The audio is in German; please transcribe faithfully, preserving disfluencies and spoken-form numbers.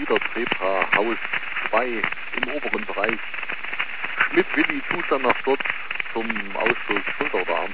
wieder Trebra, Haus zwei im oberen Bereich. Schmidt Willi, Zustand nach dort zum Ausflug Schulterdarm.